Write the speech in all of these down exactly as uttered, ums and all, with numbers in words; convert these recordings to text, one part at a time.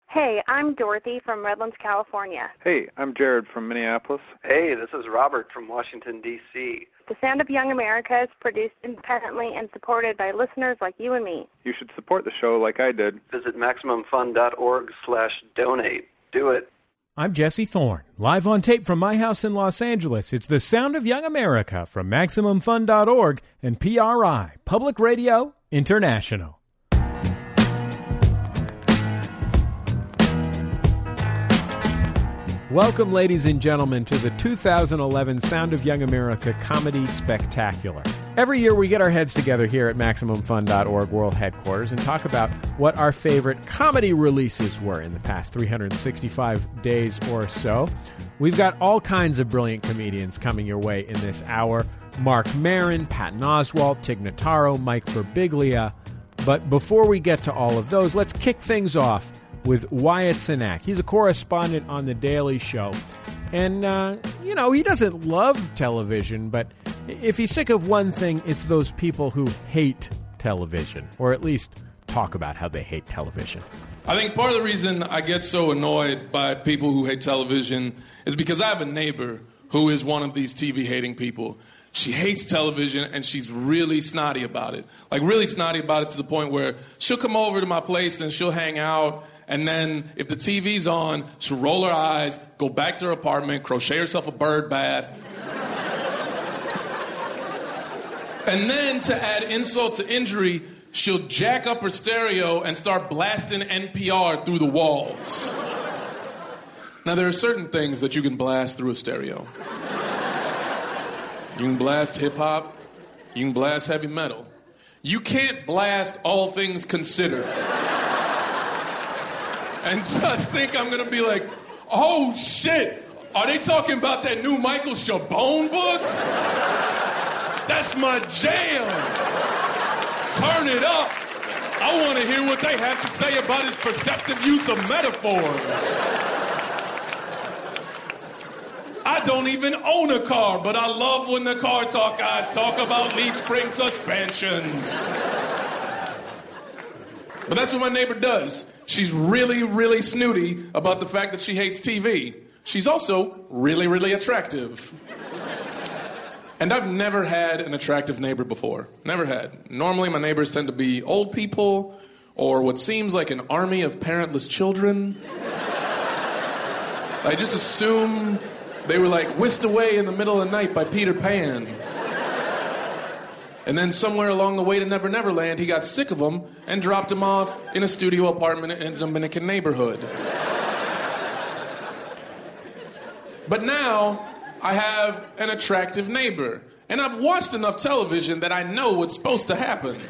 Hey, I'm Dorothy from Redlands, California. Hey, I'm Jared from Minneapolis. Hey, this is Robert from Washington, D C The Sound of Young America is produced independently and supported by listeners like you and me. You should support the show like I did. Visit MaximumFun.org slash donate. Do it. I'm Jesse Thorne, live on tape from my house in Los Angeles. It's The Sound of Young America from Maximum Fun dot org and P R I, Public Radio International. Welcome, ladies and gentlemen, to the two thousand eleven Sound of Young America Comedy Spectacular. Every year we get our heads together here at Maximum Fun dot org World Headquarters and talk about what our favorite comedy releases were in the past three hundred sixty-five days or so. We've got all kinds of brilliant comedians coming your way in this hour. Mark Maron, Patton Oswalt, Tig Notaro, Mike Birbiglia. But before we get to all of those, let's kick things off with Wyatt Cenac. He's a correspondent on The Daily Show. And, uh, you know, he doesn't love television, but if he's sick of one thing, it's those people who hate television, or at least talk about how they hate television. I think part of the reason I get so annoyed by people who hate television is because I have a neighbor who is one of these T V-hating people. She hates television, and she's really snotty about it. Like, really snotty about it to the point where she'll come over to my place and she'll hang out, and then if the T V's on, she'll roll her eyes, go back to her apartment, crochet herself a bird bath. And then, to add insult to injury, she'll jack up her stereo and start blasting N P R through the walls. Now, there are certain things that you can blast through a stereo. You can blast hip-hop. You can blast heavy metal. You can't blast All Things Considered. And just think I'm going to be like, oh, shit, are they talking about that new Michael Chabon book? That's my jam. Turn it up. I want to hear what they have to say about his perceptive use of metaphors. I don't even own a car, but I love when the car talk guys talk about leaf spring suspensions. But that's what my neighbor does. She's really, really snooty about the fact that she hates T V. She's also really, really attractive. And I've never had an attractive neighbor before. Never had. Normally, my neighbors tend to be old people or what seems like an army of parentless children. I just assume they were like whisked away in the middle of the night by Peter Pan. And then somewhere along the way to Never Never Land, he got sick of them and dropped him off in a studio apartment in a Dominican neighborhood. But now, I have an attractive neighbor. And I've watched enough television that I know what's supposed to happen.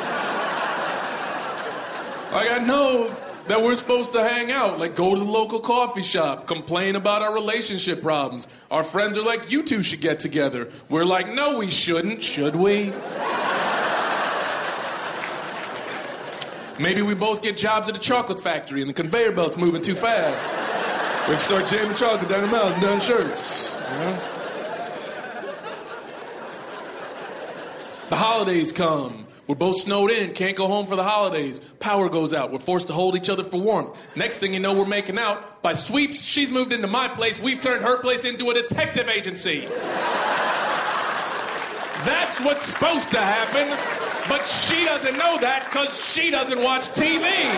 Like, I know that we're supposed to hang out, like go to the local coffee shop, complain about our relationship problems. Our friends are like, you two should get together. We're like, no, we shouldn't. Should we? Maybe we both get jobs at a chocolate factory and the conveyor belt's moving too fast. We have to start jamming chocolate down the mouth and down shirts. You know? The holidays come. We're both snowed in, can't go home for the holidays. Power goes out. We're forced to hold each other for warmth. Next thing you know, we're making out. By sweeps, she's moved into my place. We've turned her place into a detective agency. That's what's supposed to happen, but she doesn't know that because she doesn't watch T V.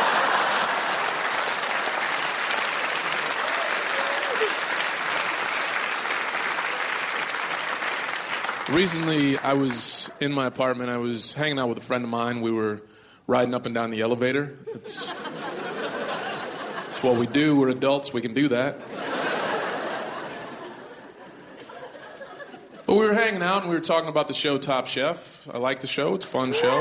Recently, I was in my apartment. I was hanging out with a friend of mine. We were riding up and down the elevator. It's, it's what we do. We're adults. We can do that. But we were hanging out, and we were talking about the show Top Chef. I like the show. It's a fun show.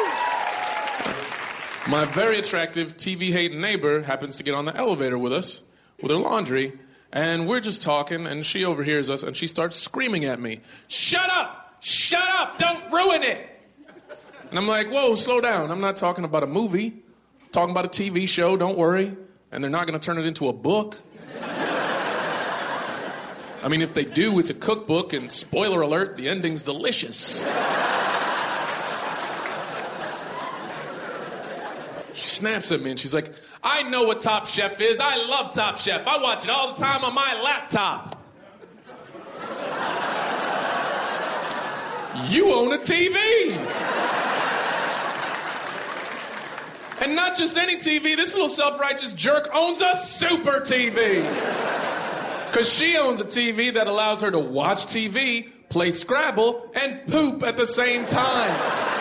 My very attractive T V-hating neighbor happens to get on the elevator with us with her laundry. And we're just talking, and she overhears us, and she starts screaming at me, "Shut up! Shut up! Don't ruin it!" And I'm like, whoa, slow down. I'm not talking about a movie. I'm talking about a T V show, don't worry. And they're not going to turn it into a book. I mean, if they do, it's a cookbook, and spoiler alert, the ending's delicious. She snaps at me, and she's like, I know what Top Chef is. I love Top Chef. I watch it all the time on my laptop. You own a T V. And not just any T V. This little self-righteous jerk owns a super T V. Because she owns a T V that allows her to watch T V, play Scrabble, and poop at the same time.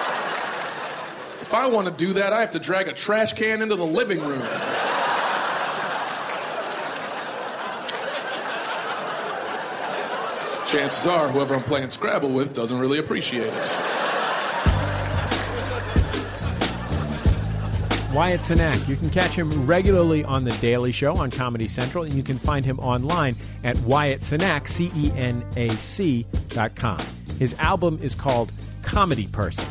If I want to do that, I have to drag a trash can into the living room. Chances are, whoever I'm playing Scrabble with doesn't really appreciate it. Wyatt Cenac. You can catch him regularly on The Daily Show on Comedy Central, and you can find him online at Wyatt Cenac, C E N A C dot com. His album is called Comedy Person.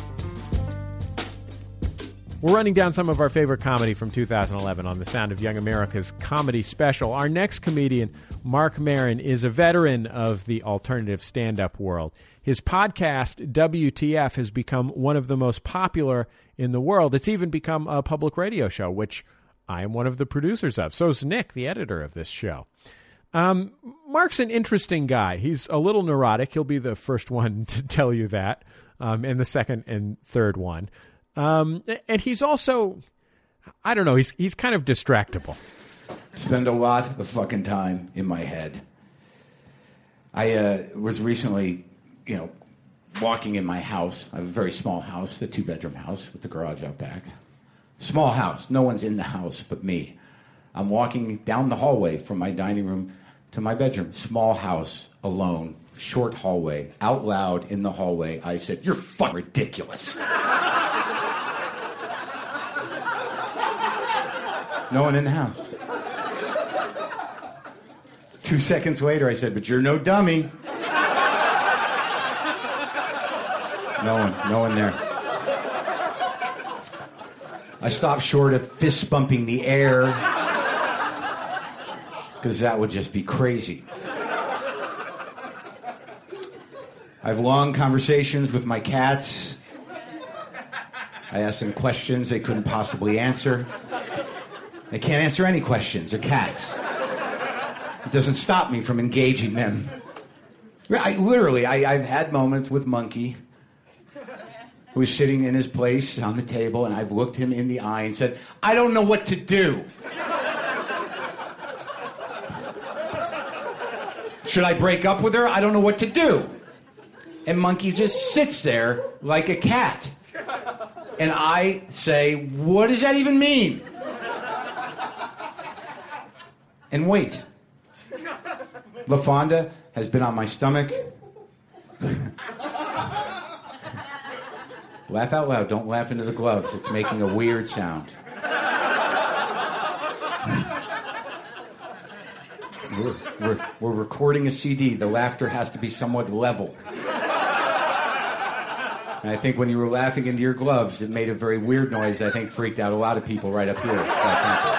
We're running down some of our favorite comedy from two thousand eleven on the Sound of Young America's comedy special. Our next comedian, Marc Maron, is a veteran of the alternative stand-up world. His podcast, W T F, has become one of the most popular in the world. It's even become a public radio show, which I am one of the producers of. So is Nick, the editor of this show. Um, Mark's an interesting guy. He's a little neurotic. He'll be the first one to tell you that, um, and the second and third one. Um, and he's also, I don't know, he's he's kind of distractible. Spend a lot of fucking time in my head. I uh, was recently, you know, walking in my house. I have a very small house, a two-bedroom house with the garage out back. Small house. No one's in the house but me. I'm walking down the hallway from my dining room to my bedroom. Small house, alone, short hallway. Out loud in the hallway, I said, "You're fucking ridiculous." No one in the house. Two seconds later, I said, "But you're no dummy." No one, no one there. I stopped short of fist bumping the air, because that would just be crazy. I have long conversations with my cats. I ask them questions they couldn't possibly answer. They can't answer any questions. They're cats. It doesn't stop me from engaging them. I, literally, I, I've had moments with Monkey, who was sitting in his place on the table, and I've looked him in the eye and said, "I don't know what to do. Should I break up with her? I don't know what to do." And Monkey just sits there like a cat. And I say, "What does that even mean?" And wait. LaFonda has been on my stomach. Laugh out loud. Don't laugh into the gloves. It's making a weird sound. We're, we're, we're recording a C D. The laughter has to be somewhat level. And I think when you were laughing into your gloves, it made a very weird noise. I think freaked out a lot of people right up here.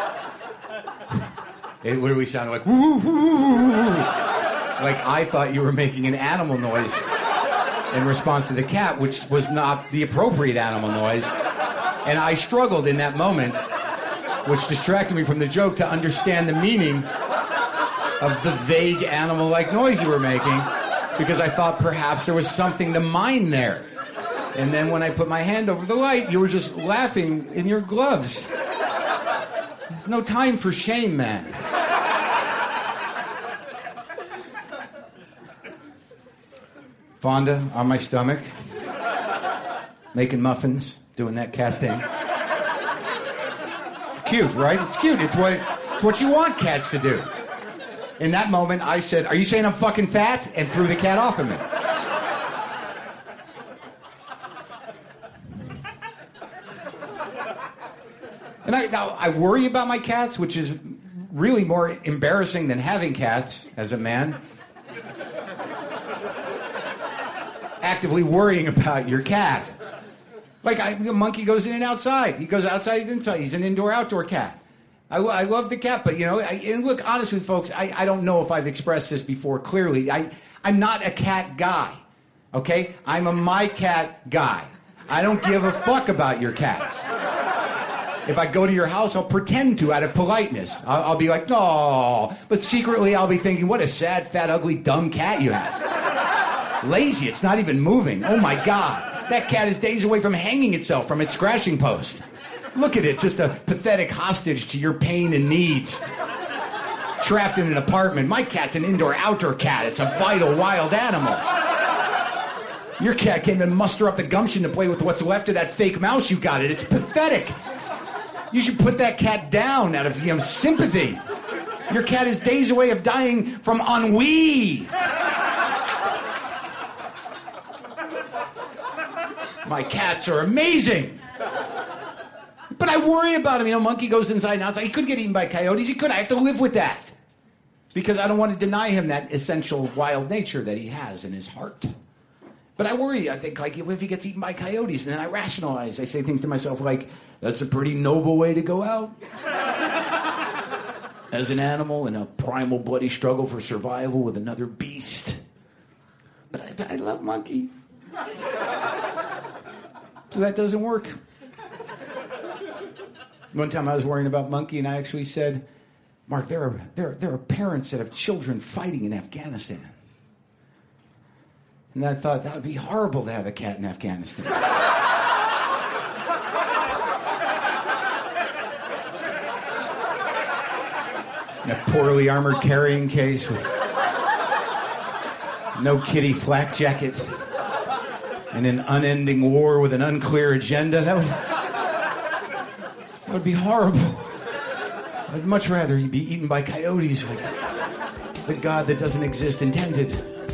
It literally sounded like, woo, woo, woo, woo. Like I thought you were making an animal noise in response to the cat, which was not the appropriate animal noise. And I struggled in that moment, which distracted me from the joke, to understand the meaning of the vague animal-like noise you were making, because I thought perhaps there was something to mine there. And then when I put my hand over the light, you were just laughing in your gloves. There's no time for shame, man. Fonda on my stomach, making muffins, doing that cat thing. It's cute, right? It's cute. It's what, it's what you want cats to do. In that moment, I said, "Are you saying I'm fucking fat?" and threw the cat off of me. And I, now, I worry about my cats, which is really more embarrassing than having cats as a man. Actively worrying about your cat. Like, I, a monkey goes in and outside. He goes outside and inside. He's an indoor-outdoor cat. I, I love the cat, but, you know, I, and look, honestly, folks, I, I don't know if I've expressed this before clearly. I, I'm not a cat guy, okay? I'm a my cat guy. I don't give a fuck about your cats. If I go to your house, I'll pretend to out of politeness. I'll, I'll be like, "Oh," but secretly I'll be thinking, "What a sad, fat, ugly, dumb cat you have. Lazy, it's not even moving. Oh my God, that cat is days away from hanging itself from its scratching post. Look at it, just a pathetic hostage to your pain and needs. Trapped in an apartment. My cat's an indoor-outdoor cat. It's a vital, wild animal. Your cat can't even muster up the gumption to play with what's left of that fake mouse you got it. It's pathetic. You should put that cat down out of, you know, sympathy. Your cat is days away of dying from ennui. My cats are amazing. But I worry about him. You know, Monkey goes inside and outside. He could get eaten by coyotes. He could. I have to live with that. Because I don't want to deny him that essential wild nature that he has in his heart. But I worry. I think, like, what if he gets eaten by coyotes? And then I rationalize. I say things to myself like, that's a pretty noble way to go out. As an animal in a primal, bloody struggle for survival with another beast. But I, I love Monkey. So that doesn't work. One time I was worrying about Monkey, and I actually said, Mark, there are, there, there are parents that have children fighting in Afghanistan. And I thought that would be horrible to have a cat in Afghanistan. In a poorly armored carrying case with no kitty flak jacket and an unending war with an unclear agenda. That would, that would be horrible. I'd much rather he be eaten by coyotes like the God that doesn't exist intended.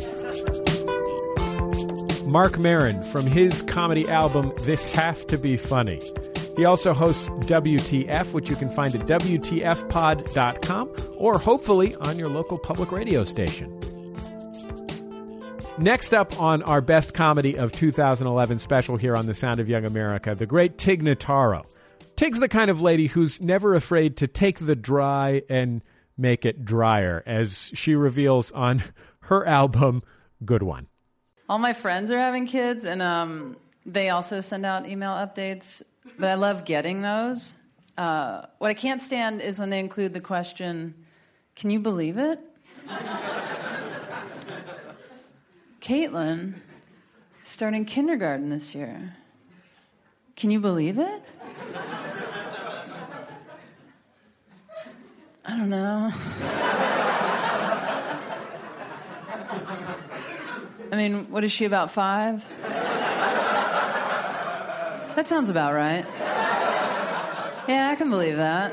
Marc Maron from his comedy album, This Has to Be Funny. He also hosts W T F, which you can find at W T F pod dot com or hopefully on your local public radio station. Next up on our Best Comedy of two thousand eleven special here on The Sound of Young America, the great Tig Notaro. Tig's the kind of lady who's never afraid to take the dry and make it drier, as she reveals on her album, Good One. All my friends are having kids, and um, they also send out email updates, but I love getting those. Uh, what I can't stand is when they include the question, can you believe it? Caitlin is starting kindergarten this year. Can you believe it? I don't know. I mean, what is she, about five? That sounds about right. Yeah, I can believe that.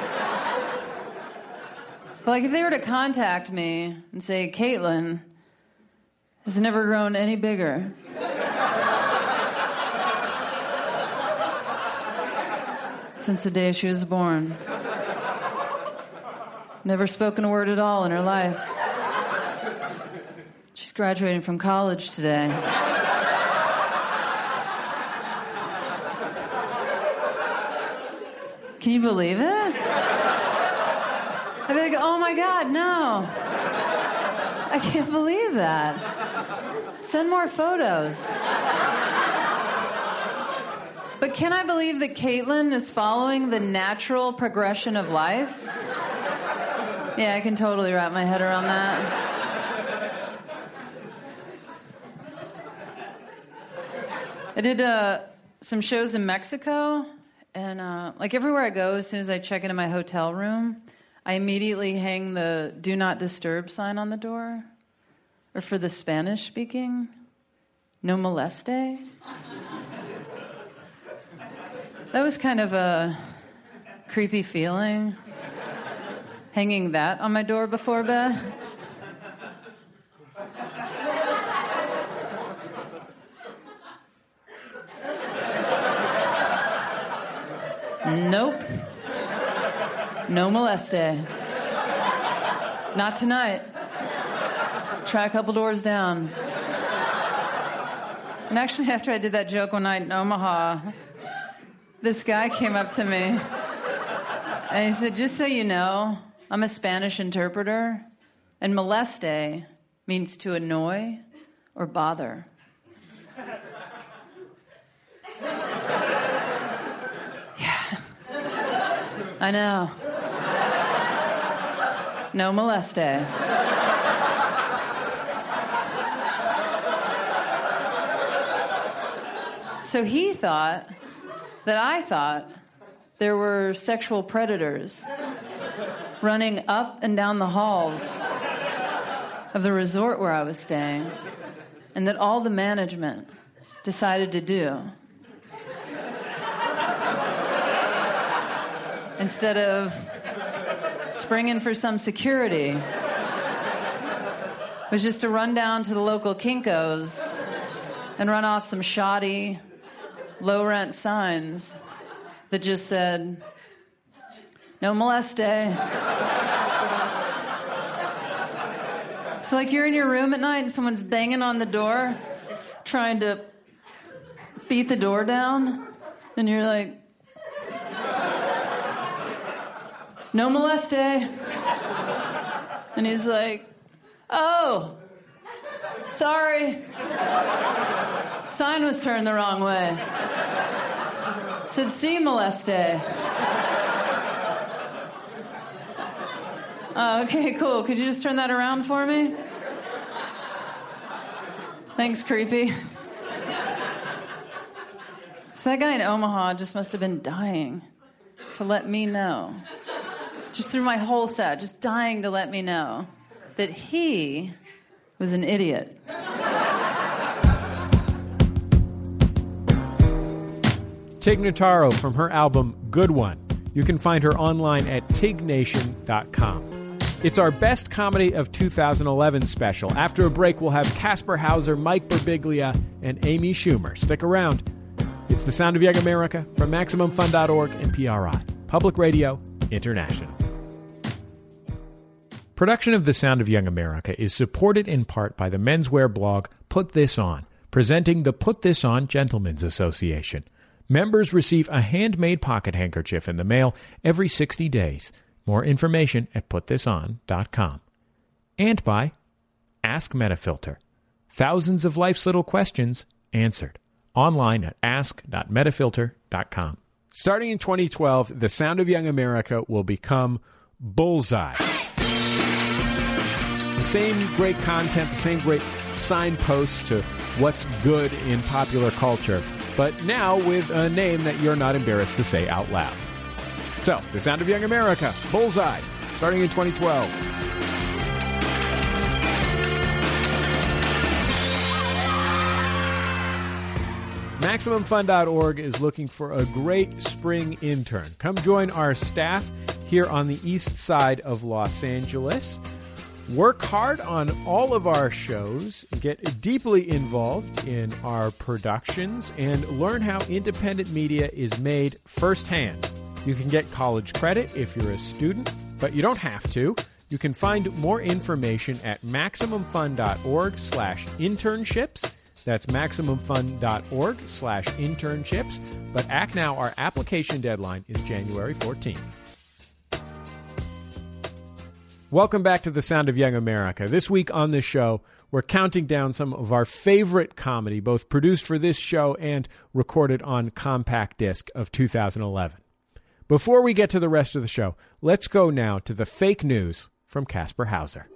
But, like, if they were to contact me and say, Caitlin has never grown any bigger. Since the day she was born. Never spoken a word at all in her life. She's graduating from college today. Can you believe it? I'd be like, oh my God, no. I can't believe that. Send more photos. But can I believe that Caitlin is following the natural progression of life? Yeah, I can totally wrap my head around that. I did uh, some shows in Mexico, and uh, like everywhere I go, as soon as I check into my hotel room, I immediately hang the Do Not Disturb sign on the door. Or for the Spanish-speaking, No Moleste. That was kind of a creepy feeling, hanging that on my door before bed. Nope. No moleste. Not tonight. Try a couple doors down. And actually, after I did that joke one night in Omaha, this guy came up to me and he said, just so you know, I'm a Spanish interpreter, and moleste means to annoy or bother. Yeah. I know. No moleste. So he thought that I thought there were sexual predators running up and down the halls of the resort where I was staying, and that all the management decided to do, instead of springing for some security, was just to run down to the local Kinko's and run off some shoddy, low-rent signs that just said, no moleste. So like you're in your room at night and someone's banging on the door, trying to beat the door down, and you're like, no moleste. And he's like, oh, sorry. Sign was turned the wrong way. Said, si moleste. Oh, okay, cool. Could you just turn that around for me? Thanks, creepy. So that guy in Omaha just must have been dying to let me know, just through my whole set, just dying to let me know that he was an idiot. Tig Notaro from her album Good One. You can find her online at tig nation dot com. It's our Best Comedy of two thousand eleven special. After a break, we'll have Casper Hauser, Mike Birbiglia, and Amy Schumer. Stick around. It's The Sound of Young America from Maximum Fun dot org and P R I, Public Radio International. Production of The Sound of Young America is supported in part by the menswear blog Put This On, presenting the Put This On Gentlemen's Association. Members receive a handmade pocket handkerchief in the mail every sixty days. More information at put this on dot com. And by Ask Metafilter. Thousands of life's little questions answered. Online at ask dot metafilter dot com. Starting in twenty twelve, The Sound of Young America will become Bullseye. The same great content, the same great signposts to what's good in popular culture, but now with a name that you're not embarrassed to say out loud. So, The Sound of Young America, Bullseye, starting in twenty twelve. Maximum Fun dot org is looking for a great spring intern. Come join our staff here on the east side of Los Angeles. Work hard on all of our shows, get deeply involved in our productions, and learn how independent media is made firsthand. You can get college credit if you're a student, but you don't have to. You can find more information at maximum fun dot org slash internships. That's maximum fun dot org slash internships. But act now, our application deadline is January fourteenth. Welcome back to The Sound of Young America. This week on the show, we're counting down some of our favorite comedy, both produced for this show and recorded on compact disc of two thousand eleven. Before we get to the rest of the show, let's go now to the fake news from Casper Hauser.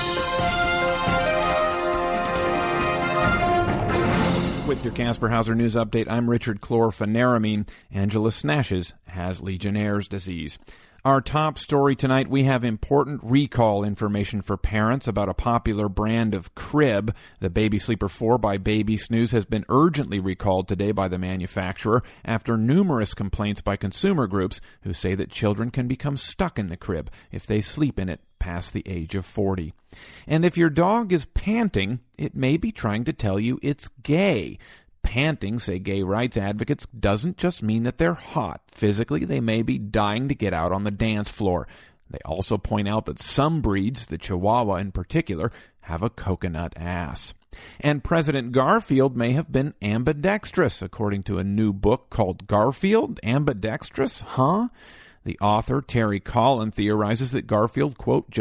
With your Casper Hauser News Update, I'm Richard Chlorpheniramine. Angela Snashes has Legionnaire's disease. Our top story tonight, we have important recall information for parents about a popular brand of crib. The Baby Sleeper four by Baby Snooze has been urgently recalled today by the manufacturer after numerous complaints by consumer groups who say that children can become stuck in the crib if they sleep in it past the age of forty. And if your dog is panting, it may be trying to tell you it's gay. Panting, say gay rights advocates, doesn't just mean that they're hot. Physically, they may be dying to get out on the dance floor. They also point out that some breeds, the Chihuahua in particular, have a coconut ass. And President Garfield may have been ambidextrous, according to a new book called Garfield? Ambidextrous? Huh? The author, Terry Collin, theorizes that Garfield, quote, just did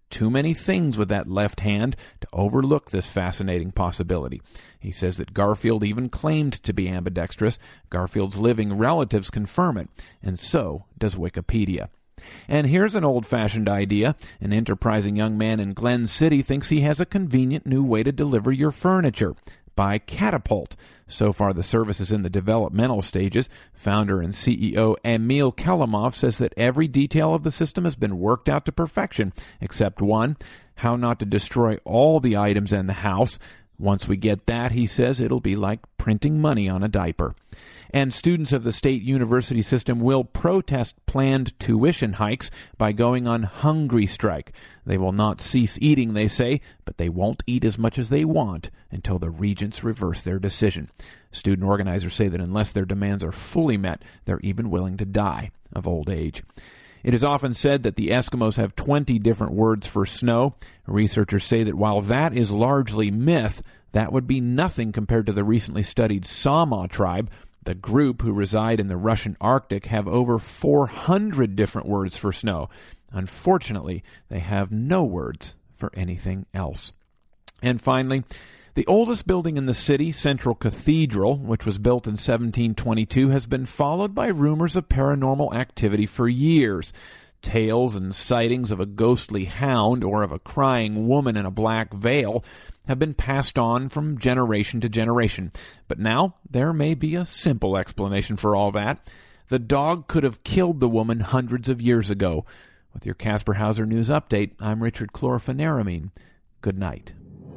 too many things with that left hand to overlook this fascinating possibility. He says that Garfield even claimed to be ambidextrous. Garfield's living relatives confirm it, and so does Wikipedia. And here's an old-fashioned idea. An enterprising young man in Glen City thinks he has a convenient new way to deliver your furniture. By Catapult. So far, the service is in the developmental stages. Founder and C E O Emil Kelimov says that every detail of the system has been worked out to perfection, except one, how not to destroy all the items in the house. Once we get that, he says, it'll be like printing money on a diaper. And students of the state university system will protest planned tuition hikes by going on hungry strike. They will not cease eating, they say, but they won't eat as much as they want until the regents reverse their decision. Student organizers say that unless their demands are fully met, they're even willing to die of old age. It is often said that the Eskimos have twenty different words for snow. Researchers say that while that is largely myth, that would be nothing compared to the recently studied Sama tribe. The group, who reside in the Russian Arctic, have over four hundred different words for snow. Unfortunately, they have no words for anything else. And finally, the oldest building in the city, Central Cathedral, which was built in seventeen twenty-two, has been followed by rumors of paranormal activity for years. Tales and sightings of a ghostly hound or of a crying woman in a black veil have been passed on from generation to generation. But now there may be a simple explanation for all that. The dog could have killed the woman hundreds of years ago. With your Casper Hauser News Update, I'm Richard Chlorphenaramine. Good night.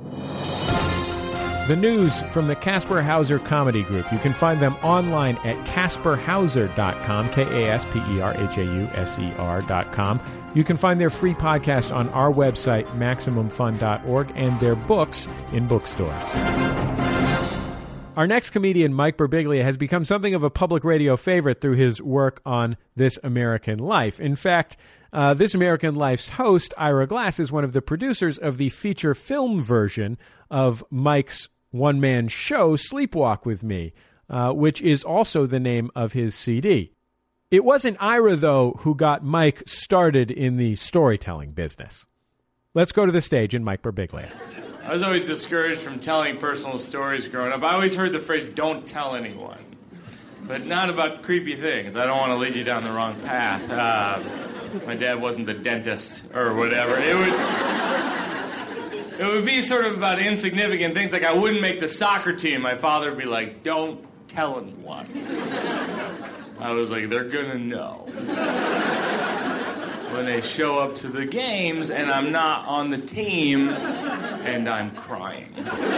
The news from the Casper Hauser Comedy Group. You can find them online at casper hauser dot com, K A S P E R H A U S E R dot com. You can find their free podcast on our website, maximum fun dot org, and their books in bookstores. Our next comedian, Mike Birbiglia, has become something of a public radio favorite through his work on This American Life. In fact, uh, This American Life's host, Ira Glass, is one of the producers of the feature film version of Mike's one-man show, Sleepwalk With Me, uh, which is also the name of his C D. It wasn't Ira, though, who got Mike started in the storytelling business. Let's go to the stage and Mike Birbiglia. I was always discouraged from telling personal stories growing up. I always heard the phrase, don't tell anyone. But not about creepy things. I don't want to lead you down the wrong path. Uh, my dad wasn't the dentist or whatever. It would... It would be sort of about insignificant things, like I wouldn't make the soccer team. My father would be like, don't tell anyone. I was like, they're gonna know. When they show up to the games and I'm not on the team and I'm crying.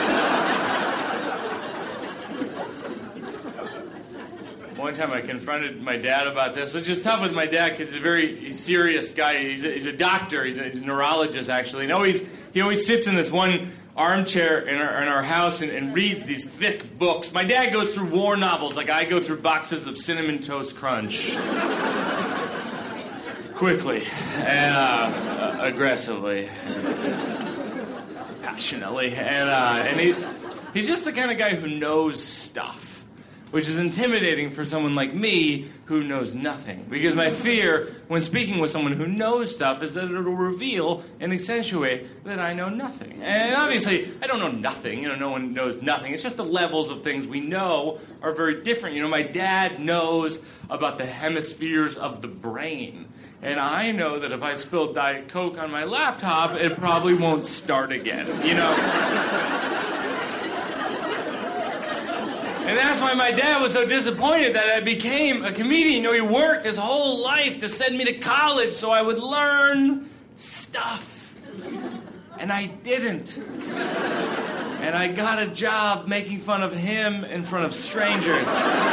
One time I confronted my dad about this, which is tough with my dad because he's a very serious guy. He's a, he's a doctor. He's a, he's a neurologist, actually. And always, he always sits in this one armchair in our, in our house and, and reads these thick books. My dad goes through war novels like I go through boxes of Cinnamon Toast Crunch. Quickly and uh, aggressively, passionately. And, uh, and he, he's just the kind of guy who knows stuff, which is intimidating for someone like me who knows nothing. Because my fear when speaking with someone who knows stuff is that it'll reveal and accentuate that I know nothing. And obviously, I don't know nothing. You know, no one knows nothing. It's just the levels of things we know are very different. You know, my dad knows about the hemispheres of the brain. And I know that if I spill Diet Coke on my laptop, it probably won't start again, you know? And that's why my dad was so disappointed that I became a comedian. You know, he worked his whole life to send me to college so I would learn stuff. And I didn't. And I got a job making fun of him in front of strangers.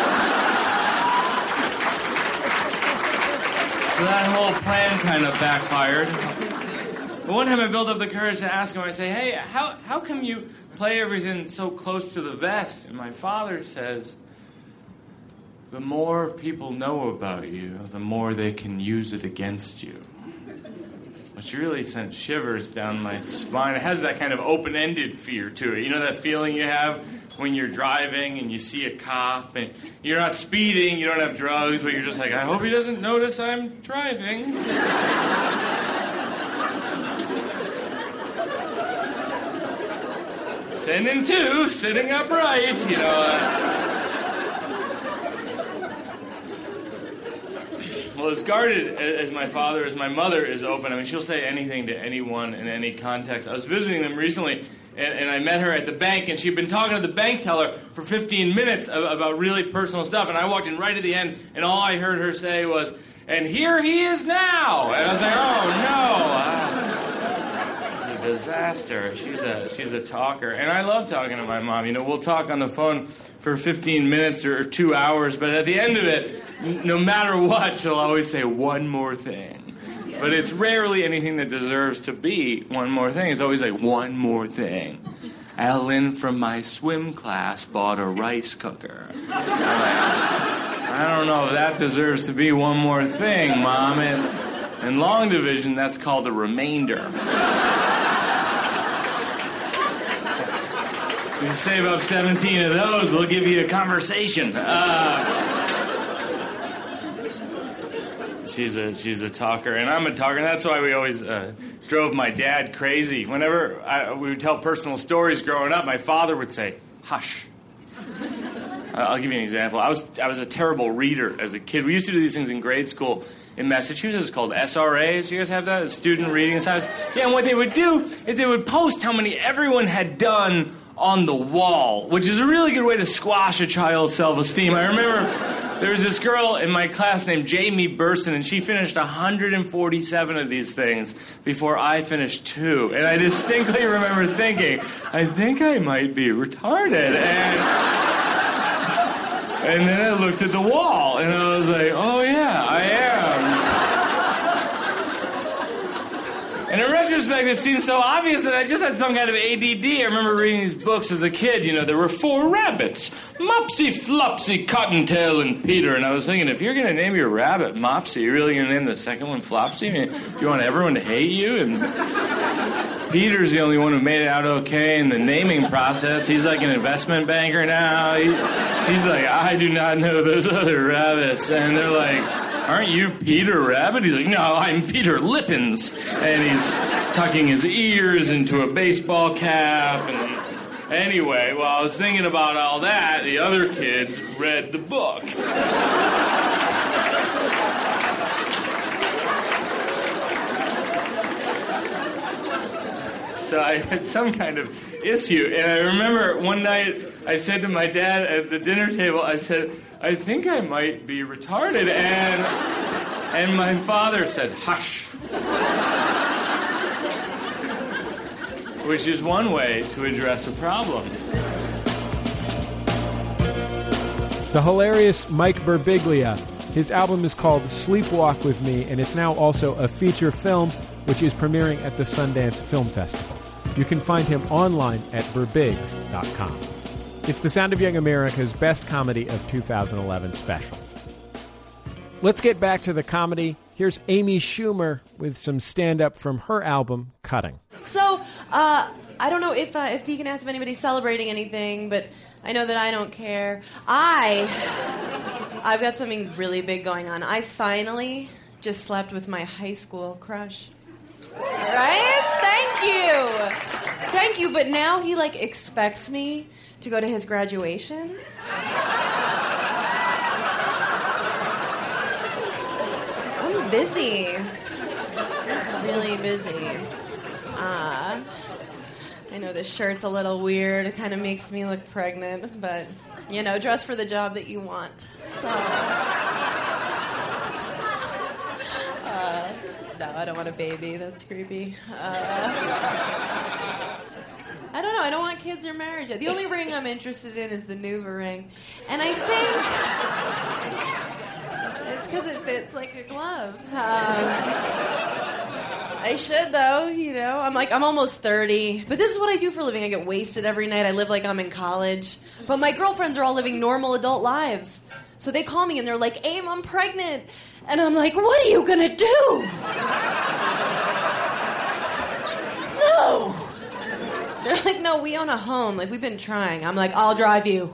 So that whole plan kind of backfired. But one time I built up the courage to ask him, I say, hey, how, how come you play everything so close to the vest? And my father says, the more people know about you, the more they can use it against you. Which really sent shivers down my spine. It has that kind of open-ended fear to it. You know that feeling you have when you're driving and you see a cop and you're not speeding, you don't have drugs, but you're just like, I hope he doesn't notice I'm driving. Ten and two, sitting upright, you know. Uh, well, as guarded as my father, as my mother is open. I mean, she'll say anything to anyone in any context. I was visiting them recently, and, and I met her at the bank, and she'd been talking to the bank teller for fifteen minutes about really personal stuff, and I walked in right at the end, and all I heard her say was, "And here he is now!" And I was like, oh, no. Ah, this, this is a disaster. She's a, she's a talker, and I love talking to my mom. You know, we'll talk on the phone for fifteen minutes or two hours, but at the end of it, no matter what, she'll always say one more thing. But it's rarely anything that deserves to be one more thing. It's always like, one more thing. Ellen from my swim class bought a rice cooker. I'm like, I don't know if that deserves to be one more thing, Mom. In, in long division, that's called a remainder. You save up seventeen of those, we'll give you a conversation. Uh... She's a she's a talker, and I'm a talker, and that's why we always uh, drove my dad crazy. Whenever I, we would tell personal stories growing up, my father would say, "Hush." uh, I'll give you an example. I was I was a terrible reader as a kid. We used to do these things in grade school in Massachusetts called S R As. You guys have that? Student Reading Assignments? Yeah, and what they would do is they would post how many everyone had done on the wall, which is a really good way to squash a child's self-esteem. I remember... There was this girl in my class named Jamie Burson, and she finished one hundred forty-seven of these things before I finished two. And I distinctly remember thinking, I think I might be retarded. And, and then I looked at the wall, and I was like, oh yeah, I am. And in retrospect, it seemed so obvious that I just had some kind of A D D. I remember reading these books as a kid. You know, there were four rabbits. Mopsy, Flopsy, Cottontail, and Peter. And I was thinking, if you're going to name your rabbit Mopsy, you're really going to name the second one Flopsy? I mean, do you want everyone to hate you? And Peter's the only one who made it out okay in the naming process. He's like an investment banker now. He, he's like, I do not know those other rabbits. And they're like... Aren't you Peter Rabbit? He's like, no, I'm Peter Lippens. And he's tucking his ears into a baseball cap. And anyway, while I was thinking about all that, the other kids read the book. So I had some kind of issue. And I remember one night I said to my dad at the dinner table, I said, I think I might be retarded. And and my father said, hush. Which is one way to address a problem. The hilarious Mike Birbiglia. His album is called Sleepwalk With Me, and it's now also a feature film, which is premiering at the Sundance Film Festival. You can find him online at birbigs dot com. It's the Sound of Young America's Best Comedy of two thousand eleven special. Let's get back to the comedy. Here's Amy Schumer with some stand-up from her album, Cutting. So, uh, I don't know if uh, if Deacon asked if anybody's celebrating anything, but I know that I don't care. I, I've got something really big going on. I finally just slept with my high school crush. Right? Thank you. Thank you, but now he, like, expects me to go to his graduation. I'm busy. Really busy. Uh, I know this shirt's a little weird. It kind of makes me look pregnant, but, you know, dress for the job that you want. So... Uh, no, I don't want a baby. That's creepy. Uh... I don't know. I don't want kids or marriage yet. The only ring I'm interested in is the Nuva ring. And I think it's because it fits like a glove. Um, I should, though, you know. I'm like, I'm almost thirty. But this is what I do for a living. I get wasted every night. I live like I'm in college. But my girlfriends are all living normal adult lives. So they call me and they're like, Aim, I'm pregnant. And I'm like, what are you going to do? No. They're like, no, we own a home. Like, we've been trying. I'm like, I'll drive you.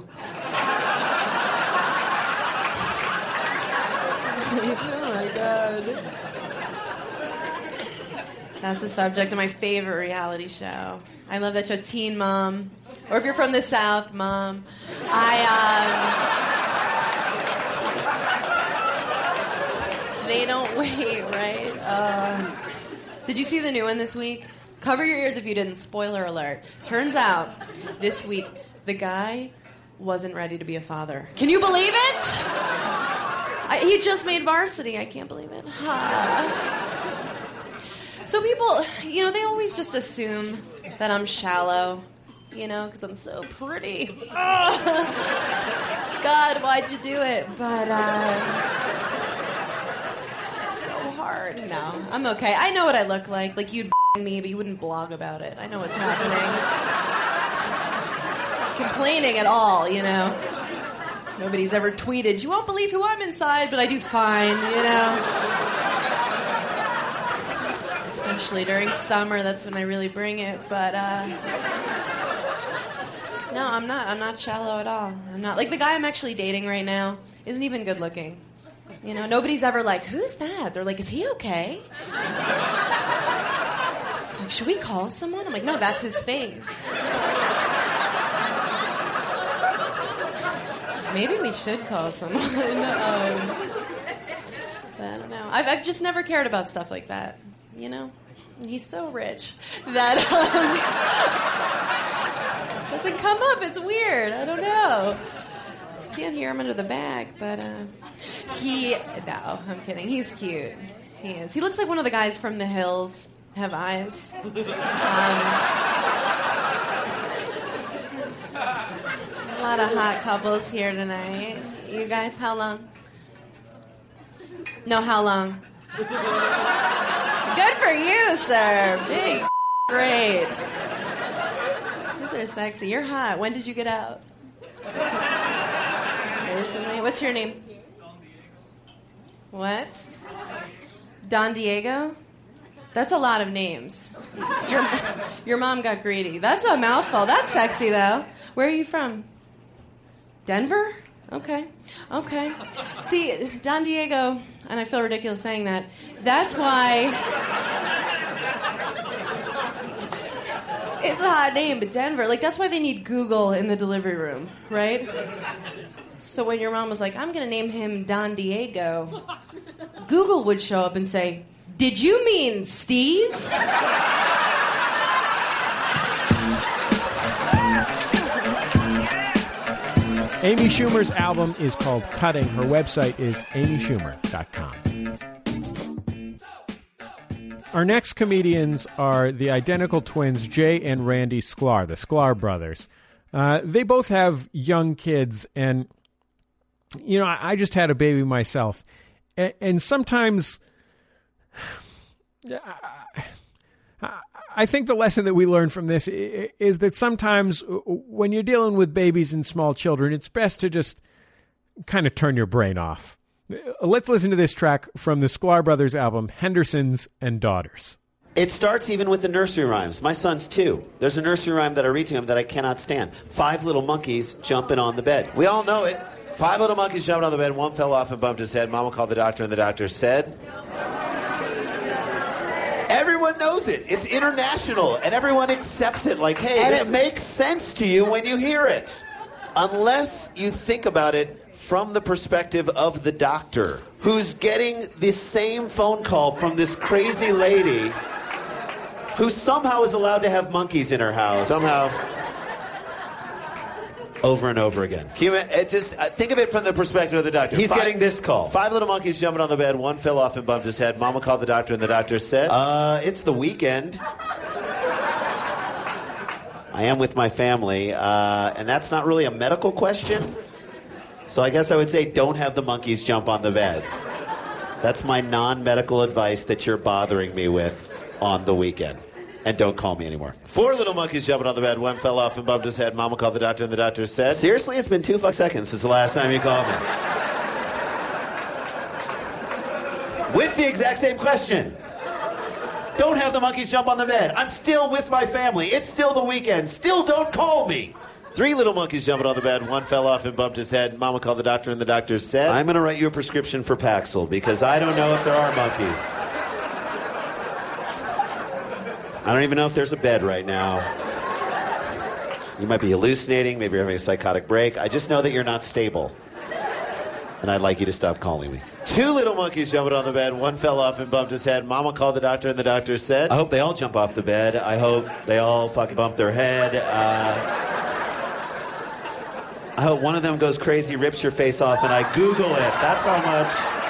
Oh, my God. That's the subject of my favorite reality show. I love that show, Teen Mom. Or if you're from the South, Mom. I, um... They don't wait, right? Uh, did you see the new one this week? Cover your ears if you didn't. Spoiler alert. Turns out, this week, the guy wasn't ready to be a father. Can you believe it? I, he just made Varsity. I can't believe it. Huh. So people, you know, they always just assume that I'm shallow, you know, because I'm so pretty. God, why'd you do it? But, uh... so hard. No, I'm okay. I know what I look like. Like, you'd me, but you wouldn't blog about it. I know what's happening. Not complaining at all, you know. Nobody's ever tweeted, you won't believe who I'm inside, but I do fine, you know. Especially during summer, that's when I really bring it. But, uh... no, I'm not. I'm not shallow at all. I'm not. Like, the guy I'm actually dating right now isn't even good looking. You know, nobody's ever like, who's that? They're like, is he okay? Like, should we call someone? I'm like, no, that's his face. Maybe we should call someone. um, but I don't know. I've, I've just never cared about stuff like that, you know? And he's so rich that um, doesn't come up. It's weird. I don't know. Can't hear him under the bag, but uh, he... No, I'm kidding. He's cute. He is. He looks like one of the guys from The Hills. Have eyes. Um, a lot of hot couples here tonight. You guys, how long? No, how long? Good for you, sir. Big, great. These are sexy. You're hot. When did you get out? Recently. What's your name? What? Don Diego? That's a lot of names. Your, your mom got greedy. That's a mouthful. That's sexy, though. Where are you from? Denver? Okay. Okay. See, Don Diego, and I feel ridiculous saying that, that's why... It's a hot name, but Denver, like, that's why they need Google in the delivery room, right? So when your mom was like, I'm going to name him Don Diego, Google would show up and say, did you mean Steve? Amy Schumer's album is called Cutting. Her website is amy schumer dot com. Our next comedians are the identical twins, Jay and Randy Sklar, the Sklar brothers. Uh, they both have young kids, and, you know, I, I just had a baby myself. And, and sometimes... I think the lesson that we learn from this is that sometimes when you're dealing with babies and small children, it's best to just kind of turn your brain off. Let's listen to this track from the Sklar Brothers album, Hendersons and Daughters. It starts even with the nursery rhymes. My son's two. There's a nursery rhyme that I read to him that I cannot stand. Five little monkeys jumping on the bed. We all know it. Five little monkeys jumping on the bed. One fell off and bumped his head. Mama called the doctor, and the doctor said... Everyone knows it. It's international, and everyone accepts it like, hey, and it makes sense to you when you hear it. Unless you think about it from the perspective of the doctor, who's getting the same phone call from this crazy lady who somehow is allowed to have monkeys in her house. Somehow. Over and over again. Can you, it just uh, think of it from the perspective of the doctor. He's Five, getting this call. Five little monkeys jumping on the bed. One fell off and bumped his head. Mama called the doctor, and the doctor said, uh, it's the weekend. I am with my family, uh, and that's not really a medical question. So I guess I would say don't have the monkeys jump on the bed. That's my non-medical advice that you're bothering me with on the weekend. And don't call me anymore. Four little monkeys jumping on the bed. One fell off and bumped his head. Mama called the doctor, and the doctor said, seriously, it's been two fuck seconds since the last time you called me. With the exact same question. Don't have the monkeys jump on the bed. I'm still with my family. It's still the weekend. Still don't call me. Three little monkeys jumping on the bed. One fell off and bumped his head. Mama called the doctor, and the doctor said, I'm going to write you a prescription for Paxil because I don't know if there are monkeys. I don't even know if there's a bed right now. You might be hallucinating. Maybe you're having a psychotic break. I just know that you're not stable. And I'd like you to stop calling me. Two little monkeys jumping on the bed. One fell off and bumped his head. Mama called the doctor, and the doctor said, I hope they all jump off the bed. I hope they all fucking bump their head. Uh... I hope one of them goes crazy, rips your face off, and I Google it. That's how much.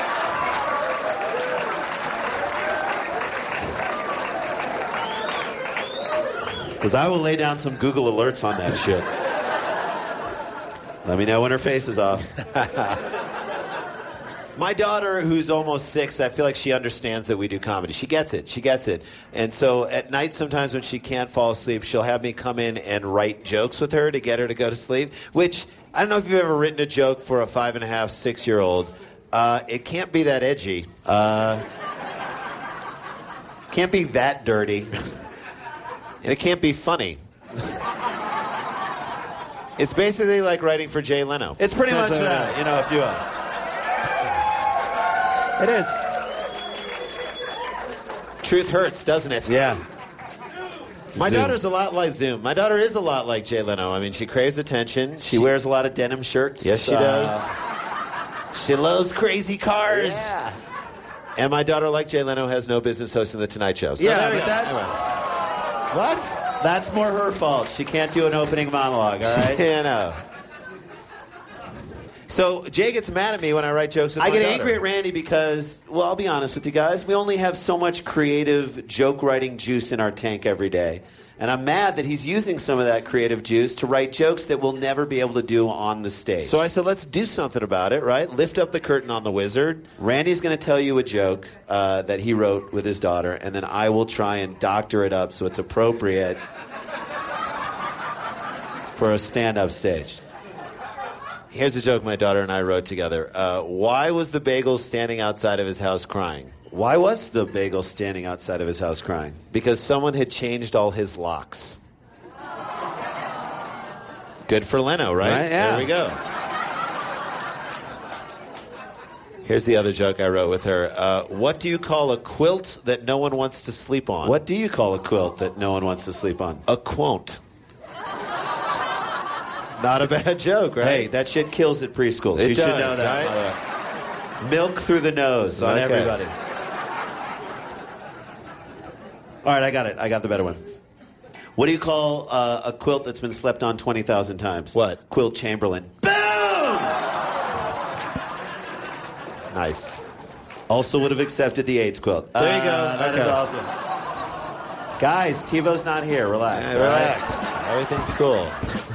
Because I will lay down some Google alerts on that shit. Let me know when her face is off. My daughter, who's almost six, I feel like she understands that we do comedy. She gets it. She gets it. And so at night, sometimes when she can't fall asleep, she'll have me come in and write jokes with her to get her to go to sleep, which I don't know if you've ever written a joke for a five and a half, six-year-old. Uh, it can't be that edgy. Uh, can't be that dirty. And it can't be funny. It's basically like writing for Jay Leno. It's pretty much that, you know, if you... Uh, It is. Truth hurts, doesn't it? Yeah. My Zoom. daughter's a lot like Zoom. My daughter is a lot like Jay Leno. I mean, she craves attention. She, she wears a lot of denim shirts. Yes, she uh, does. She loves crazy cars. Yeah. And my daughter, like Jay Leno, has no business hosting The Tonight Show. So yeah, but that's... What? That's more her fault. She can't do an opening monologue, all right? You know. So Jay gets mad at me when I write jokes with I my daughter. I get angry at Randy because, well, I'll be honest with you guys, we only have so much creative joke-writing juice in our tank every day. And I'm mad that he's using some of that creative juice to write jokes that we'll never be able to do on the stage. So I said, let's do something about it, right? Lift up the curtain on The Wizard. Randy's going to tell you a joke uh, that he wrote with his daughter, and then I will try and doctor it up so it's appropriate for a stand-up stage. Here's a joke my daughter and I wrote together. Uh, why was the bagel standing outside of his house crying? Why was the bagel standing outside of his house crying? Because someone had changed all his locks. Good for Leno, right? right? Yeah. There we go. Here's the other joke I wrote with her. Uh, what do you call a quilt that no one wants to sleep on? What do you call a quilt that no one wants to sleep on? A quon't. Not a bad joke, right? Hey, that shit kills at preschools. It you does, should know that. Right? Milk through the nose on okay. everybody. All right, I got it. I got the better one. What do you call uh, a quilt that's been slept on twenty thousand times? What? Quilt Chamberlain. Boom! Nice. Also would have accepted the AIDS quilt. There you uh, go. That okay. is awesome. Guys, TiVo's not here. Relax. Yeah, relax. Right. Everything's cool.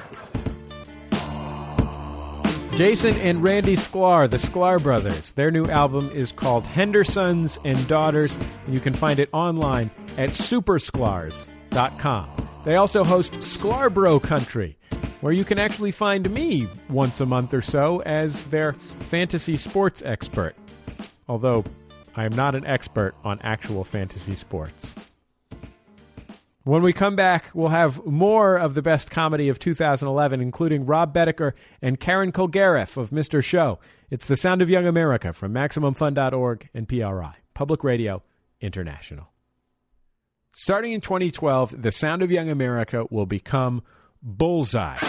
Jason and Randy Sklar, the Sklar brothers. Their new album is called Hendersons and Daughters, and you can find it online at super sklars dot com. They also host Sklarbro Country, where you can actually find me once a month or so as their fantasy sports expert. Although I am not an expert on actual fantasy sports. When we come back, we'll have more of the best comedy of two thousand eleven, including Rob Bedecker and Karen Kilgariff of Mister Show. It's The Sound of Young America from Maximum Fun dot org and P R I, Public Radio International. Starting in twenty twelve, The Sound of Young America will become Bullseye.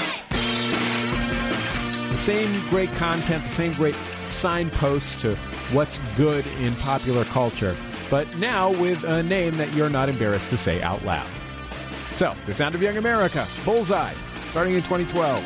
The same great content, the same great signposts to what's good in popular culture, but now with a name that you're not embarrassed to say out loud. So, The Sound of Young America, Bullseye, starting in twenty twelve.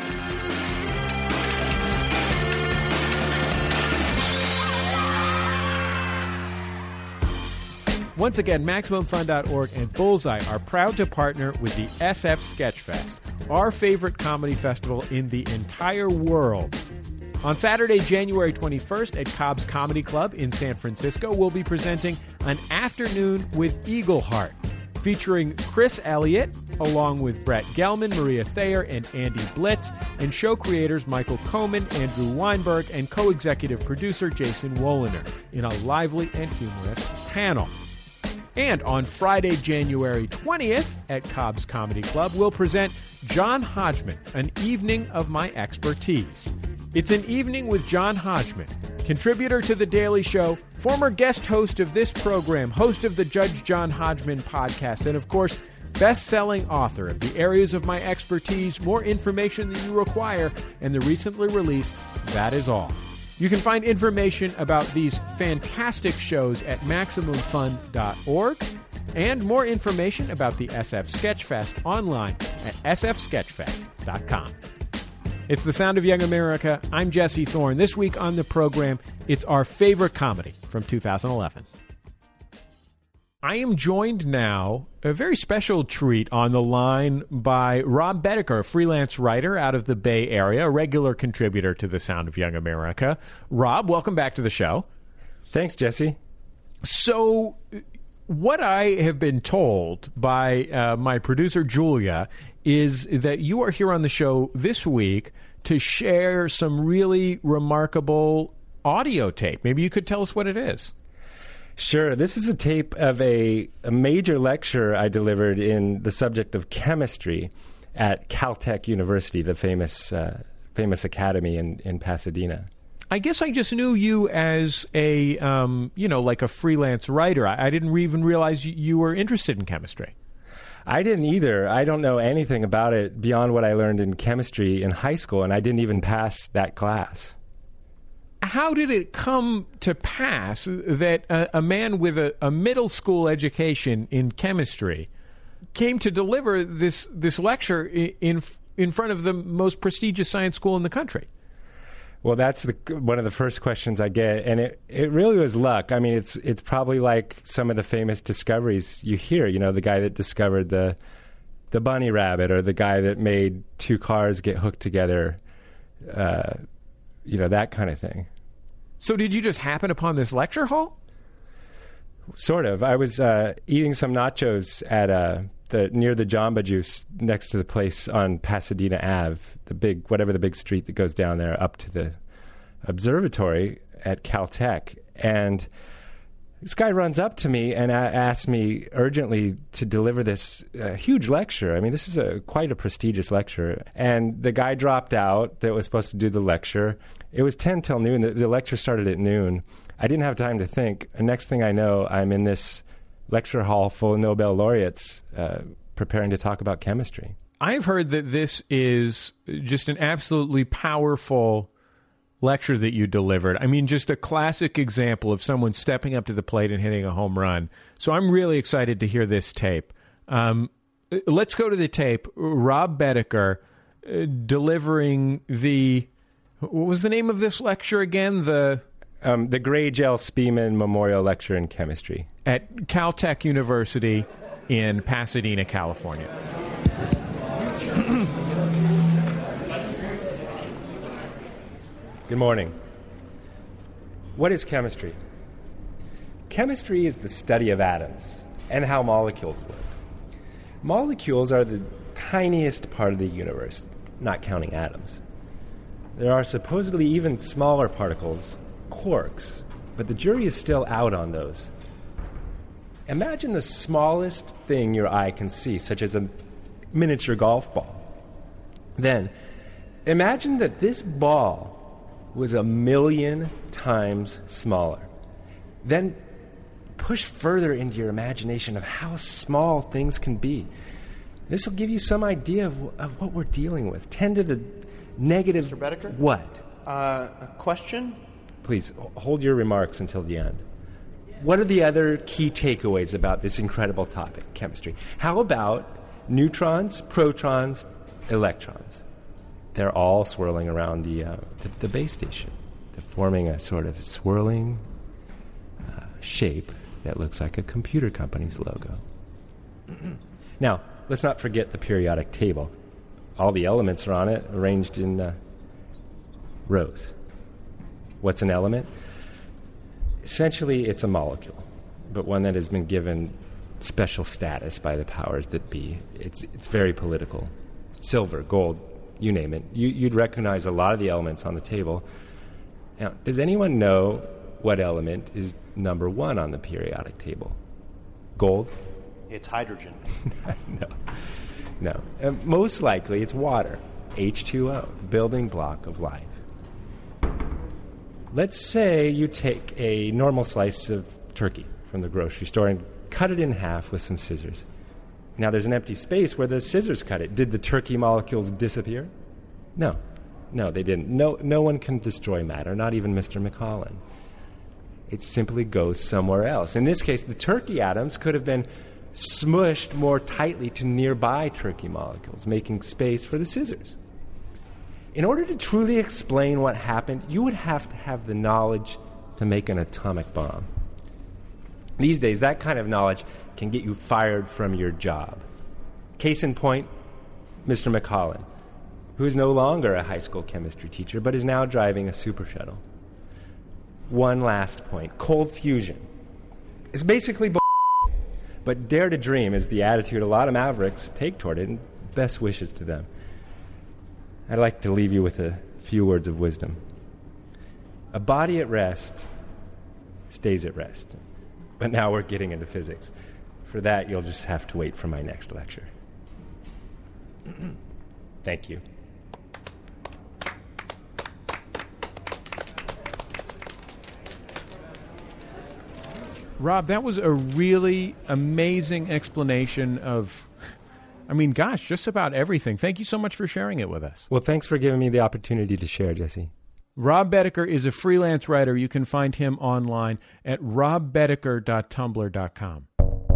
Once again, Maximum Fun dot org and Bullseye are proud to partner with the S F Sketchfest, our favorite comedy festival in the entire world. On Saturday, January twenty-first at Cobb's Comedy Club in San Francisco, we'll be presenting an afternoon with Eagle Heart, featuring Chris Elliott, along with Brett Gelman, Maria Thayer, and Andy Blitz, and show creators Michael Coman, Andrew Weinberg, and co-executive producer Jason Woliner in a lively and humorous panel. And on Friday, January twentieth at Cobb's Comedy Club, we'll present John Hodgman, An Evening of My Expertise. It's an evening with John Hodgman, contributor to The Daily Show, former guest host of this program, host of the Judge John Hodgman podcast, and of course, best-selling author of The Areas of My Expertise, More Information Than You Require, and the recently released That Is All. You can find information about these fantastic shows at Maximum Fun dot org and more information about the S F Sketchfest online at S F Sketchfest dot com. It's The Sound of Young America. I'm Jesse Thorne. This week on the program, it's our favorite comedy from two thousand eleven. I am joined now, a very special treat on the line, by Rob Bedecker, a freelance writer out of the Bay Area, a regular contributor to The Sound of Young America. Rob, welcome back to the show. Thanks, Jesse. So, what I have been told by uh, my producer, Julia, is that you are here on the show this week to share some really remarkable audio tape. Maybe you could tell us what it is. Sure. This is a tape of a, a major lecture I delivered in the subject of chemistry at Caltech University, the famous uh, famous academy in, in Pasadena. I guess I just knew you as a, um, you know, like a freelance writer. I, I didn't even realize you, you were interested in chemistry. I didn't either. I don't know anything about it beyond what I learned in chemistry in high school, and I didn't even pass that class. How did it come to pass that a, a man with a, a middle school education in chemistry came to deliver this this lecture in in front of the most prestigious science school in the country? Well, that's the, one of the first questions I get, and it, it really was luck. I mean, it's it's probably like some of the famous discoveries you hear. You know, the guy that discovered the the bunny rabbit, or the guy that made two cars get hooked together. Uh, you know, that kind of thing. So did you just happen upon this lecture hall? Sort of. I was uh, eating some nachos at uh, the near the Jamba Juice next to the place on Pasadena Avenue, the big whatever the big street that goes down there up to the observatory at Caltech. And this guy runs up to me and a- asks me urgently to deliver this uh, huge lecture. I mean, this is a quite a prestigious lecture. And the guy dropped out that was supposed to do the lecture. It was ten till noon. The, the lecture started at noon. I didn't have time to think. And next thing I know, I'm in this lecture hall full of Nobel laureates uh, preparing to talk about chemistry. I've heard that this is just an absolutely powerful lecture that you delivered. I mean, just a classic example of someone stepping up to the plate and hitting a home run. So I'm really excited to hear this tape. Um, let's go to the tape. Rob Bedecker uh, delivering the... What was the name of this lecture again? The um, the Gray Gel Speeman Memorial Lecture in Chemistry at Caltech University in Pasadena, California. Good morning. What is chemistry? Chemistry is the study of atoms and how molecules work. Molecules are the tiniest part of the universe, not counting atoms. There are supposedly even smaller particles, quarks, but the jury is still out on those. Imagine the smallest thing your eye can see, such as a miniature golf ball. Then, imagine that this ball was a million times smaller. Then, push further into your imagination of how small things can be. This will give you some idea of, w- of what we're dealing with. ten to the negative... Mister Bedecker? What? Uh, a question? Please, hold your remarks until the end. What are the other key takeaways about this incredible topic, chemistry? How about neutrons, protons, electrons? They're all swirling around the, uh, the, the base station. They're forming a sort of swirling uh, shape that looks like a computer company's logo. Now, let's not forget the periodic table. All the elements are on it, arranged in uh, rows. What's an element? Essentially, it's a molecule, but one that has been given special status by the powers that be. It's it's very political. Silver, gold, you name it. You, you'd recognize a lot of the elements on the table. Now, does anyone know what element is number one on the periodic table? Gold? It's hydrogen. No. No. Uh, most likely it's water, H two O, the building block of life. Let's say you take a normal slice of turkey from the grocery store and cut it in half with some scissors. Now there's an empty space where the scissors cut it. Did the turkey molecules disappear? No. No, they didn't. No, no one can destroy matter, not even Mister McCollin. It simply goes somewhere else. In this case, the turkey atoms could have been smushed more tightly to nearby turkey molecules, making space for the scissors. In order to truly explain what happened, you would have to have the knowledge to make an atomic bomb. These days, that kind of knowledge can get you fired from your job. Case in point, Mister McCollin, who is no longer a high school chemistry teacher, but is now driving a super shuttle. One last point. Cold fusion. It's basically bull***, but dare to dream is the attitude a lot of mavericks take toward it, and best wishes to them. I'd like to leave you with a few words of wisdom. A body at rest stays at rest. But now we're getting into physics. For that, you'll just have to wait for my next lecture. Thank you. Rob, that was a really amazing explanation of, I mean, gosh, just about everything. Thank you so much for sharing it with us. Well, thanks for giving me the opportunity to share, Jesse. Rob Bedecker is a freelance writer. You can find him online at rob bedecker dot tumblr dot com.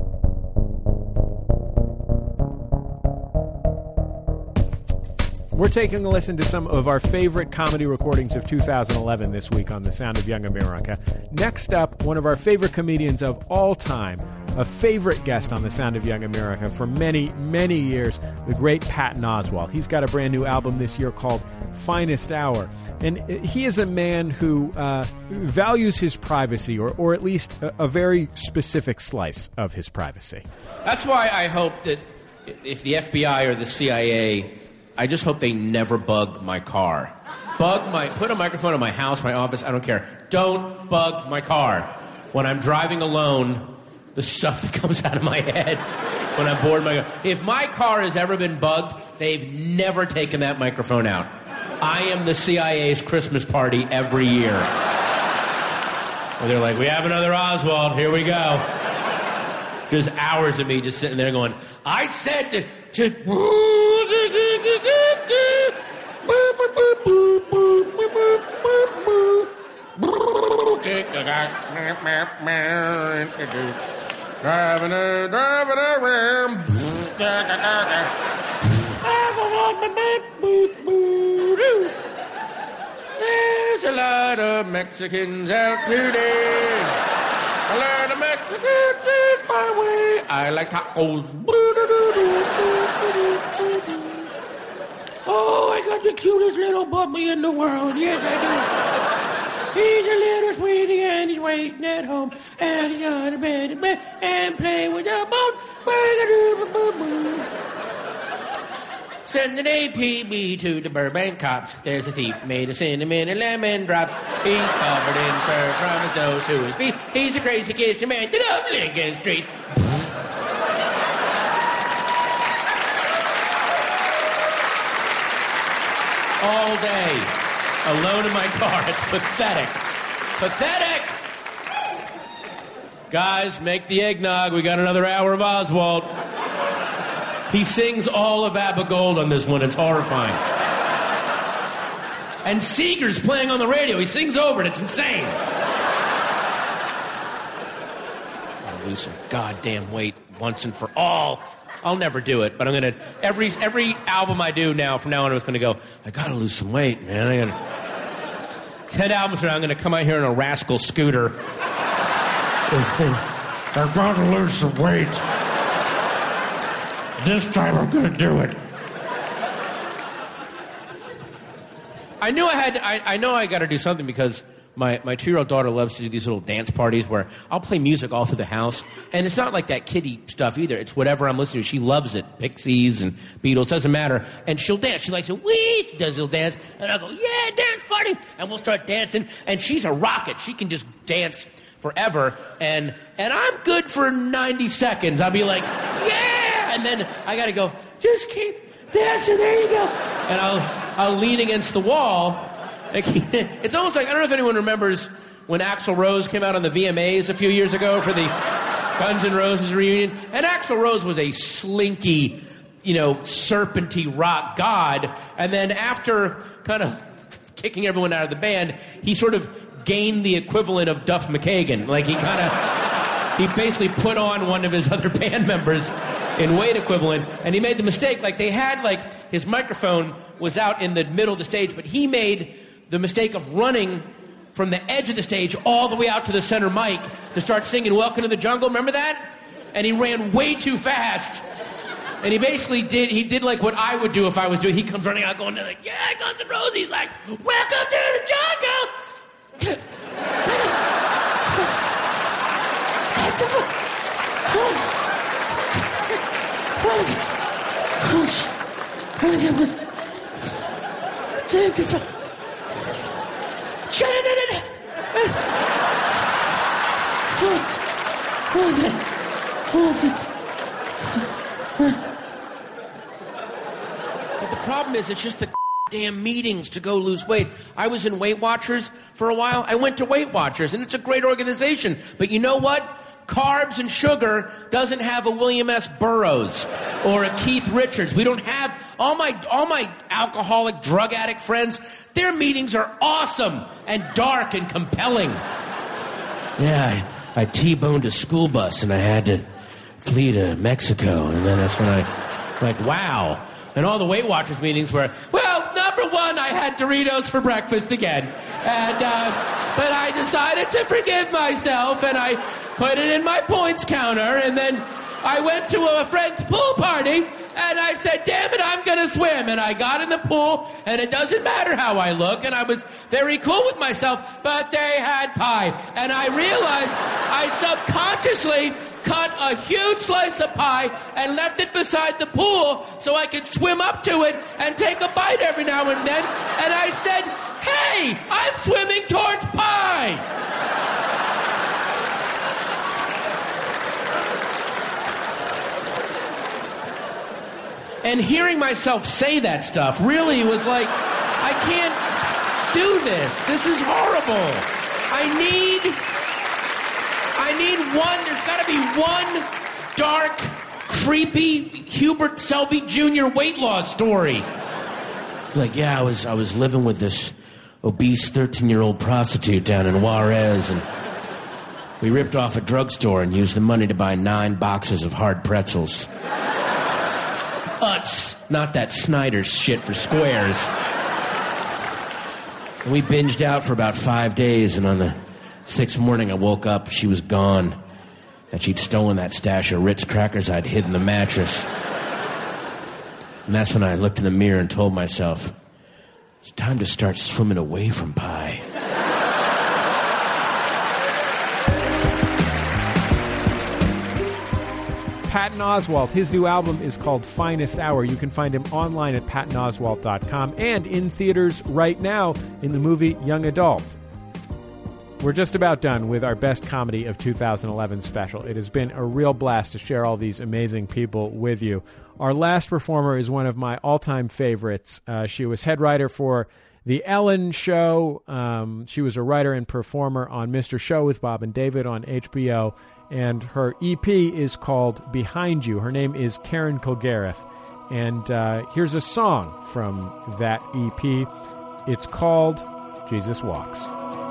We're taking a listen to some of our favorite comedy recordings of two thousand eleven this week on The Sound of Young America. Next up, one of our favorite comedians of all time, a favorite guest on The Sound of Young America for many, many years, the great Patton Oswalt. He's got a brand new album this year called Finest Hour. And he is a man who uh, values his privacy, or, or at least a, a very specific slice of his privacy. That's why I hope that if the F B I or the C I A, I just hope they never bug my car. Bug my, put a microphone in my house, my office, I don't care. Don't bug my car. When I'm driving alone, the stuff that comes out of my head when I'm bored. My, if my car has ever been bugged, they've never taken that microphone out. I am the C I A's Christmas party every year. Where they're like, we have another Oswald, here we go. Just hours of me just sitting there going, I said to just... Driving a, driving a ram. There's a lot of Mexicans out today. A lot of Mexicans in my way. I like tacos. Oh, I got the cutest little puppy in the world. Yes, I do. He's a little sweetie and he's waiting at home. And he's on a bed and bed and playing with a bone. Send an A P B to the Burbank cops. There's a thief made of cinnamon and lemon drops. He's covered in fur from his nose to his feet. He's a crazy kissing man that loves Lincoln Street. All day, alone in my car. It's pathetic. Pathetic! Guys, make the eggnog. We got another hour of Oswald. He sings all of Abba Gold on this one. It's horrifying. And Seeger's playing on the radio. He sings over it. It's insane. I'll lose some goddamn weight once and for all. I'll never do it, but I'm gonna every every album I do now from now on, I'm just gonna go, I gotta lose some weight, man. I gotta ten albums from now, I'm gonna come out here in a rascal scooter. I gotta lose some weight. This time I'm gonna do it. I knew I had to, I, I know I gotta do something because My, my two-year-old daughter loves to do these little dance parties where I'll play music all through the house. And it's not like that kiddie stuff either. It's whatever I'm listening to. She loves it. Pixies and Beatles, doesn't matter. And she'll dance. She likes it. Wee! She does a little dance. And I'll go, yeah, dance party! And we'll start dancing. And she's a rocket. She can just dance forever. And and I'm good for ninety seconds. I'll be like, yeah! And then I got to go, just keep dancing. There you go. And I'll I'll lean against the wall. It's almost like, I don't know if anyone remembers when Axl Rose came out on the V M As a few years ago for the Guns N' Roses reunion. And Axl Rose was a slinky, you know, serpenty rock god. And then after kind of kicking everyone out of the band, he sort of gained the equivalent of Duff McKagan. Like, he kind of, he basically put on one of his other band members in weight equivalent, and he made the mistake, like, they had, like, his microphone was out in the middle of the stage, but he made the mistake of running from the edge of the stage all the way out to the center mic to start singing Welcome to the Jungle. Remember that? And he ran way too fast. And he basically did, he did like what I would do if I was doing, he comes running out going, like, yeah, Guns N' Roses. He's like, welcome to the jungle. But the problem is, it's just the damn meetings to go lose weight. I was in Weight Watchers for a while. I went to Weight Watchers, and it's a great organization. But you know what? Carbs and sugar doesn't have a William S. Burroughs or a Keith Richards. We don't have all my all my alcoholic, drug addict friends. Their meetings are awesome and dark and compelling. Yeah, I, I T-boned a school bus and I had to flee to Mexico, and then that's when I, like, wow. And all the Weight Watchers meetings were, well, number one, I had Doritos for breakfast again, and uh, but I decided to forgive myself, and I put it in my points counter, and then I went to a friend's pool party, and I said, damn it, I'm going to swim. And I got in the pool, and it doesn't matter how I look, and I was very cool with myself, but they had pie. And I realized I subconsciously cut a huge slice of pie and left it beside the pool so I could swim up to it and take a bite every now and then. And I said, hey, I'm swimming towards pie. And hearing myself say that stuff really was like, I can't do this. This is horrible. I need, I need one, there's got to be one dark, creepy Hubert Selby Junior weight loss story. Like, yeah, I was, I was living with this obese thirteen-year-old prostitute down in Juarez, and we ripped off a drugstore and used the money to buy nine boxes of hard pretzels. Utz, not that Snyder's shit for squares. And we binged out for about five days, and on the sixth morning I woke up, she was gone. And she'd stolen that stash of Ritz crackers I'd hid in the mattress. And that's when I looked in the mirror and told myself, it's time to start swimming away from pie. Patton Oswalt. His new album is called Finest Hour. You can find him online at patton oswalt dot com and in theaters right now in the movie Young Adult. We're just about done with our Best Comedy of two thousand eleven special. It has been a real blast to share all these amazing people with you. Our last performer is one of my all-time favorites. Uh, she was head writer for The Ellen Show. Um, she was a writer and performer on Mister Show with Bob and David on H B O. And her E P is called Behind You. Her name is Karen Kilgariff. And uh, here's a song from that E P. It's called Jesus Walks.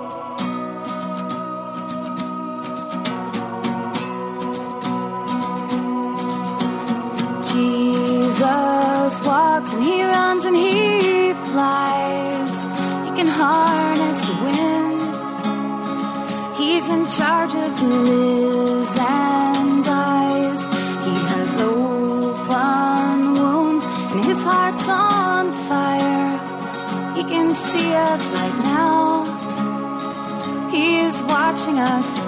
Jesus walks and he runs and he flies. He can harness the wind. He's in charge of who lives and dies. He has open wounds and his heart's on fire. He can see us right now. He is watching us.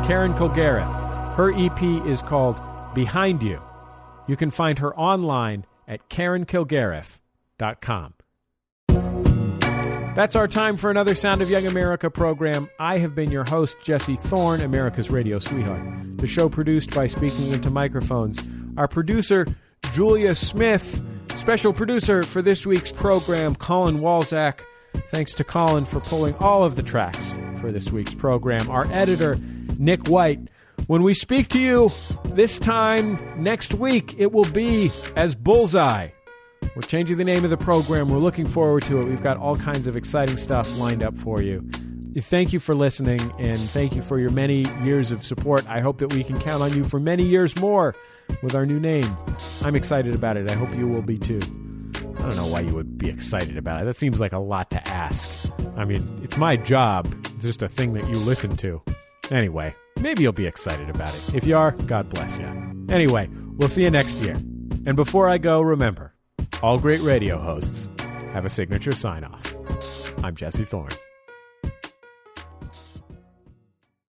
Karen Kilgariff. Her E P is called Behind You. You can find her online at karen kilgariff dot com. That's our time for another Sound of Young America program. I have been your host, Jesse Thorne, America's radio sweetheart. The show produced by Speaking Into Microphones. Our producer, Julia Smith. Special producer for this week's program, Colin Walzak. Thanks to Colin for pulling all of the tracks for this week's program. Our editor, Nick White. When we speak to you this time next week, it will be as Bullseye. We're changing the name of the program. We're looking forward to it. We've got all kinds of exciting stuff lined up for you. Thank you for listening, and thank you for your many years of support. I hope that we can count on you for many years more with our new name. I'm excited about it. I hope you will be too. I don't know why you would be excited about it. That seems like a lot to ask. I mean, it's my job. It's just a thing that you listen to. Anyway, maybe you'll be excited about it. If you are, God bless you. Anyway, we'll see you next year. And before I go, remember, all great radio hosts have a signature sign-off. I'm Jesse Thorne.